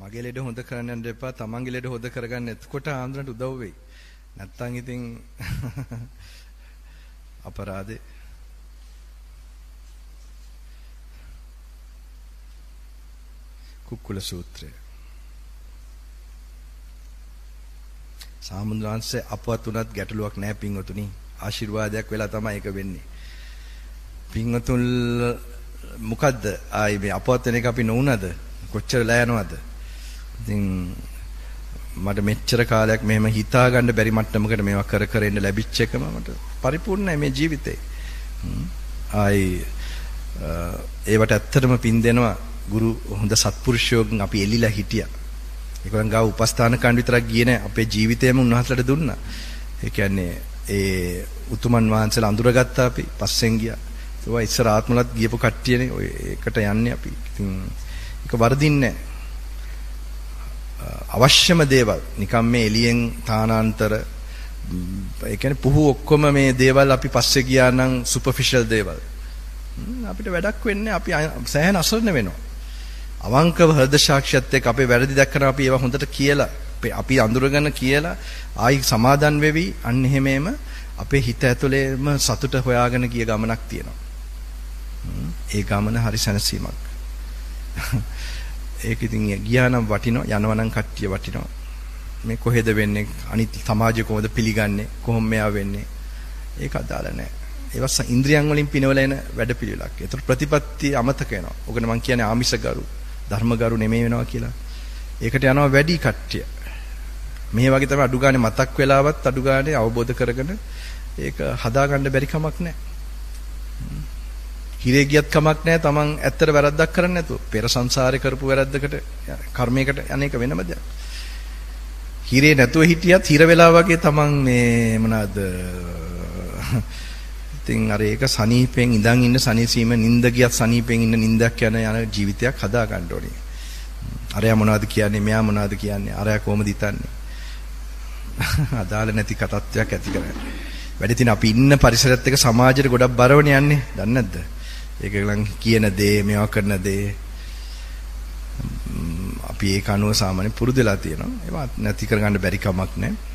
මගේ ලෙඩ හොඳ කරන්න යන්න එපා. තමන්ගේ ලෙඩ හොඳ කරගන්න. එතකොට ආන්දරට උදව් වෙයි. නැත්තම් ඉතින් අපරාධේ. කුක්කුල සූත්‍රය. සාමුද්‍රාංශයේ අපවත් උනත් ගැටලුවක් නැහැ පින්වතුනි. ආශිර්වාදයක් වෙලා තමයි ඒක වෙන්නේ. පින්වතුන් මොකද්ද ආයි මේ අපවත් වෙන එක අපි නොඋනද? කොච්චරලා යනවද? ඉතින් මට මෙච්චර කාලයක් මෙහෙම හිතා ගන්න බැරි මට්ටමකට මේවා කර කර ඉන්න ලැබිච්ච එකම මට පරිපූර්ණයි මේ ජීවිතේ. ආයි ඒවට ඇත්තටම පින් දෙනවා ගුරු හොඳ සත්පුරුෂයෝගෙන් අපි එලිලා හිටියා. ඒගොල්ලන් ගාව උපස්ථාන කණ්ඩ විතරක් ගියේ නෑ අපේ ජීවිතේම උන්වහන්සේලාට දුන්නා. ඒ කියන්නේ ඒ උතුමන් වහන්සේලා අඳුරගත්තා අපි පස්සෙන් ගියා. ඒවා ඉස්සර ආත්මලත් ගියපු කට්ටියනේ ඔය ඒකට යන්නේ අපි. ඉතින් ඒක වරදින්නේ නෑ. අවශ්‍යම දේවල් නිකම් මේ එළියෙන් තානාන්තර ඒ කියන්නේ පුහු ඔක්කොම මේ දේවල් අපි පස්සේ ගියා නම් සුපර්ෆිෂල් දේවල් අපිට වැඩක් වෙන්නේ අපි සෑහෙන අසරණ වෙනවා. අවංකව හෘද සාක්ෂියත් එක්ක අපේ වැරදි දැක්කම අපි ඒවා හොඳට කියලා අපි අඳුරගෙන කියලා ආයි සමාදන් වෙවි අන්න එහෙමම අපේ හිත ඇතුළේම සතුට හොයාගෙන ගිය ගමනක් තියෙනවා. ඒ ගමන හරි සැනසීමක්. ඒක ඉතින් ගියා නම් වටිනවා යනවා නම් කට්ටිය වටිනවා. මේ කොහෙද වෙන්නේ අනිත් සමාජය කොහොමද පිළිගන්නේ කොහොම මෙයා වෙන්නේ ඒක අදාළ නැහැ. ඒවත් ඉන්ද්‍රියන් වලින් පිනවල එන වැඩපිළිවෙලක්. ඒතර ප්‍රතිපත්ති අමතක වෙනවා. ඔකනේ මම කියන්නේ ආමිෂගරු ධර්මගරු නෙමෙයි වෙනවා කියලා. ඒකට යනවා වැඩි කට්ටිය. මේ වගේ තමයි අඩු ගානේ මතක් වෙලාවත් අඩු ගානේ අවබෝධ කරගෙන ඒක හදාගන්න බැරි කමක් නැහැ. හිරේ ගියත් කමක් නැහැ. Taman ඇත්තට වැරද්දක් කරන්නේ නැතුව. පෙර සංසාරේ කරපු වැරද්දකට කර්මයකට අනේක වෙනම දෙයක්. හිරේ නැතුව හිටියත් හිර වෙලා වගේ Taman මේ මොනවාද ඉතින් අර ඒක සනීපෙන් ඉඳන් ඉන්න සනීසීම නිින්ද ගියත් සනීපෙන් ඉන්න නිින්දක් යන ජීවිතයක් හදා ගන්න ඕනේ. අරයා මොනවද කියන්නේ මෙයා මොනවද කියන්නේ අරයා කොහොමද හිතන්නේ අදාළ නැති කතත්වයක් ඇති කරන්නේ. වැඩි තින අපි ඉන්න පරිසරයත් එක්ක සමාජයට ගොඩක් බරවනේ යන්නේ. දන්නේ නැද්ද? ඒකලන් කියන දේ මේවා කරන දේ අපි ඒක අනුව සාමාන්‍ය පුරුදු වෙලා තියෙනවා. ඒවා නැති කරගන්න බැරි කමක් නැහැ.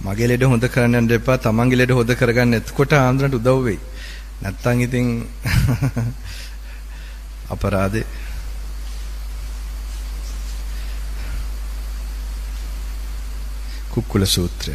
මගේ ලෙඩ හොඳ කරන්න යන්න එපා. තමන්ගේ ලෙඩ හොඳ කරගන්න. එතකොට ආන්දරට උදව් වෙයි. නැත්තම් ඉතින් අපරාධේ. කුක්කුල සූත්‍රය.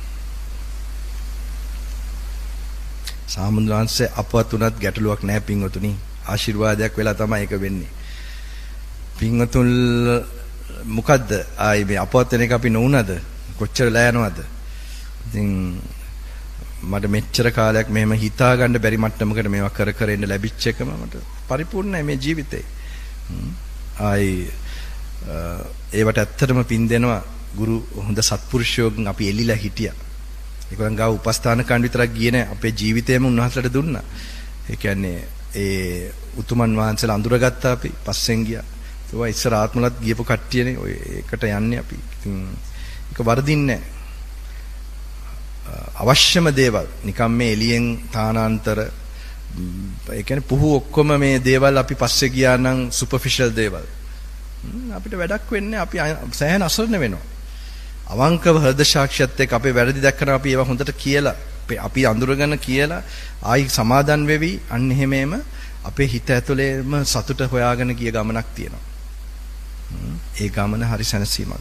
සාමුද්‍රාංශයේ අපවත් උනත් ගැටලුවක් නැහැ පින්වතුනි. ආශිර්වාදයක් වෙලා තමයි ඒක වෙන්නේ. පින්වතුන් මොකද්ද ආයි මේ අපවත් වෙන එක අපි නොඋනද? කොච්චර වෙලා යනවද? ඉතින් මට මෙච්චර කාලයක් මෙහෙම හිතා ගන්න බැරි මට්ටමකට මේවා කර කර ඉන්න ලැබිච්ච එකම මට පරිපූර්ණයි මේ ජීවිතේ. ආයි ඒවට ඇත්තටම පින් දෙනවා ගුරු හොඳ සත්පුරුෂයෝගෙන් අපි එලිලා හිටියා. ඒගොල්ලන් ගාව උපස්ථාන කණ්ඩ විතරක් ගියේ නෑ අපේ ජීවිතේම උන්වහන්සේලාට දුන්නා. ඒ කියන්නේ ඒ උතුමන් වහන්සේලා අඳුරගත්තා අපි පස්සෙන් ගියා. ඒවා ඉස්සර ආත්මලත් ගියපු කට්ටියනේ ඔය ඒකට යන්නේ අපි. ඉතින් ඒක වරදින්නේ නෑ. අවශ්‍යම දේවල් නිකම් මේ එළියෙන් තානාන්තර ඒ කියන්නේ පුහු ඔක්කොම මේ දේවල් අපි පස්සේ ගියා නම් සුපර්ෆිෂල් දේවල් අපිට වැඩක් වෙන්නේ අපි සෑහෙන අසරණ වෙනවා. අවංකව හෘද සාක්ෂියත් එක්ක අපේ වැරදි දැක්කම අපි ඒවා හොඳට කියලා අපි අඳුරගෙන කියලා ආයි සමාදන් වෙවි අන්න එහෙමම අපේ හිත ඇතුළේම සතුට හොයාගෙන ගිය ගමනක් තියෙනවා. ඒ ගමන හරි සැනසීමක්.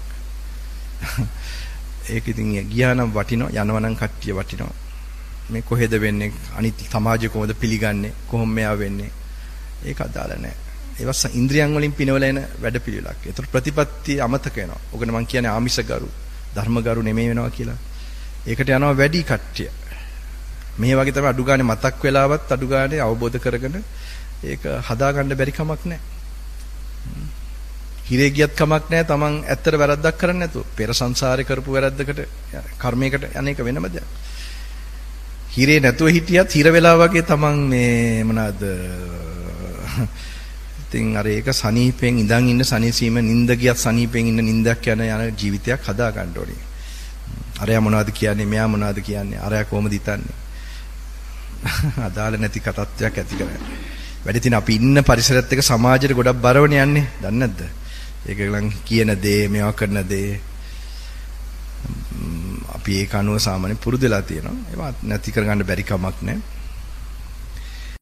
ඒක ඉතින් ගියා නම් වටිනවා යනවා නම් කට්ටිය වටිනවා. මේ කොහෙද වෙන්නේ අනිත් සමාජය කොහොමද පිළිගන්නේ කොහොම මෙයා වෙන්නේ ඒක අදාළ නැහැ. ඒවත් ඉන්ද්‍රියන් වලින් පිනවල එන වැඩපිළිවෙලක්. ඒතර ප්‍රතිපත්ති අමතක වෙනවා. ඔකන මම කියන්නේ ආමිෂගරු ධර්මගරු නෙමෙයි වෙනවා කියලා. ඒකට යනවා වැඩි කට්ටිය. මේ වගේ තමයි අඩු ගානේ මතක් වෙලාවත් අඩු ගානේ අවබෝධ කරගෙන ඒක හදාගන්න බැරි කමක් නැහැ. හිරේ ගියත් කමක් නැහැ. Taman ඇත්තට වැරද්දක් කරන්නේ නැතුව පෙර සංසාරේ කරපු වැරද්දකට කර්මයකට අනේක වෙනම දෙයක්. හිරේ නැතුව හිටියත් හිර වෙලා වගේ Taman මේ මොනවාද ඉතින් අර ඒක සනීපෙන් ඉඳන් ඉන්න සනීසීම නිින්ද ගියත් සනීපෙන් ඉන්න නිින්දක් යන ජීවිතයක් හදා ගන්න ඕනේ. අරයා මොනවද කියන්නේ මෙයා මොනවද කියන්නේ අරයා කොහොමද හිතන්නේ අදාළ නැති කතාත්වයක් ඇති කරන්නේ. වැඩි තින අපි ඉන්න පරිසරයත් එක්ක සමාජයට ගොඩක් බරවනේ යන්නේ. දන්නේ නැද්ද? ඒකලන් කියන දේ මේවා කරන දේ අපි ඒක අනුව සාමාන්‍ය පුරුදු වෙලා තියෙනවා. ඒවා නැති කරගන්න බැරි කමක් නැහැ.